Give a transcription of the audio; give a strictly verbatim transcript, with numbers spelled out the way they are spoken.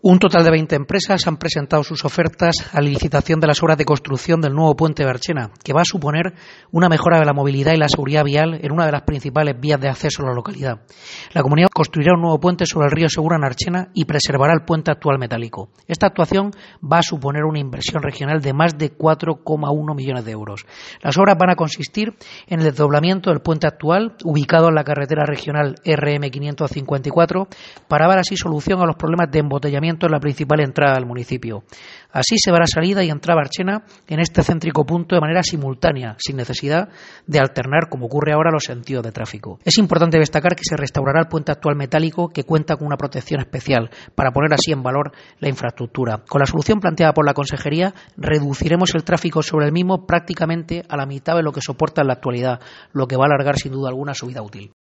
Un total de veinte empresas han presentado sus ofertas a la licitación de las obras de construcción del nuevo puente de Archena, que va a suponer una mejora de la movilidad y la seguridad vial en una de las principales vías de acceso a la localidad. La comunidad construirá un nuevo puente sobre el río Segura en Archena y preservará el puente actual metálico. Esta actuación va a suponer una inversión regional de más de cuatro coma uno millones de euros. Las obras van a consistir en el desdoblamiento del puente actual, ubicado en la carretera regional R M quinientos cincuenta y cuatro, para dar así solución a los problemas de embotellamiento en la principal entrada del municipio. Así se verá salida y entrada a Archena en este céntrico punto de manera simultánea, sin necesidad de alternar, como ocurre ahora, los sentidos de tráfico. Es importante destacar que se restaurará el puente actual metálico, que cuenta con una protección especial, para poner así en valor la infraestructura. Con la solución planteada por la Consejería, reduciremos el tráfico sobre el mismo prácticamente a la mitad de lo que soporta en la actualidad, lo que va a alargar sin duda alguna su vida útil.